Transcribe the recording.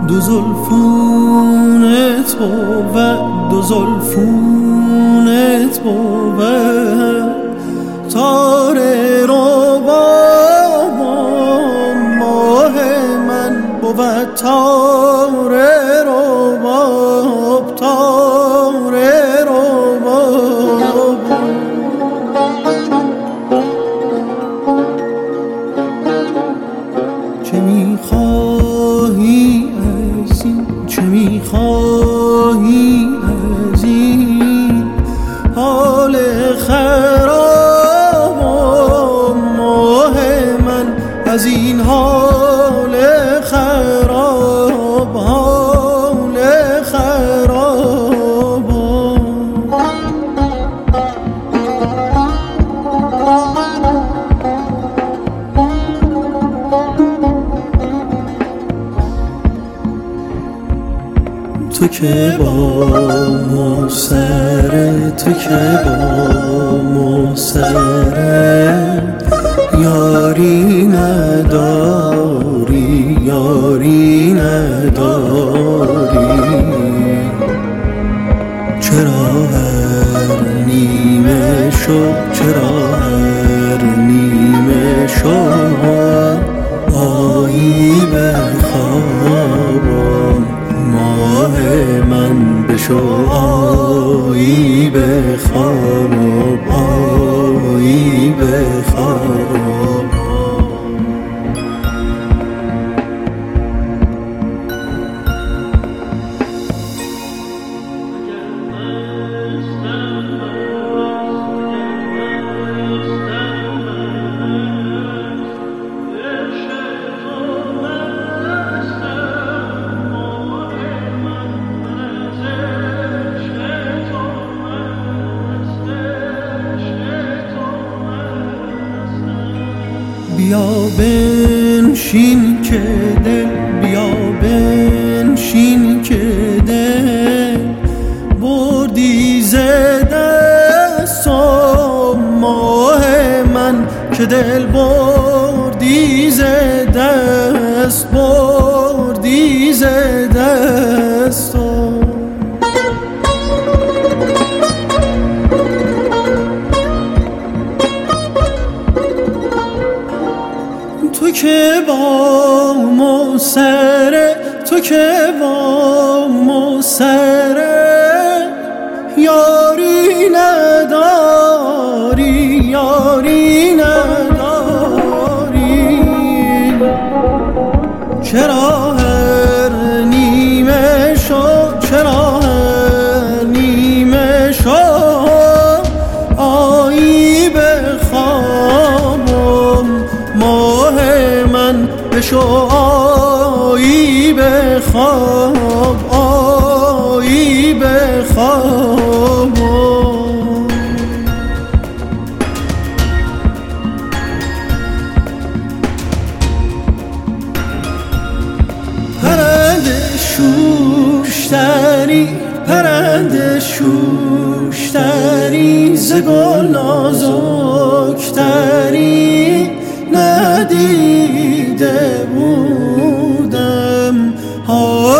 دو زلفونت بود، دو زلفونت بود تاره رو بابم، ماه من بود تاره رو باب، تاره رو باب. چه میخواهی از این، چه میخواهی از این حال خرابم، ماه من از این حال خراب، حال خرابم. تو که با موسره، تو که با موسره یاری نداری، یاری نداری. چرا هر نیمه شب، چرا هر نیمه شب آیی به خوابم، ماه من بشو آیی به خواب، آیی به خواب. بیا بنشین که دل، بیا بنشین که دل بردی ز دستم، ماه من که دل بردی ز دست، بردی ز دستم. تو که با موسره، تو که با موسره یاری نداری، یاری نداری. چرا هر نیمه شب، چرا هر نیمه شب آیی به خوابم، ماه من بشو آیی به خواب، آیی به خواب. پرنده شوشتری، پرنده شوشتری ز گل نازکتری ندیده بودم.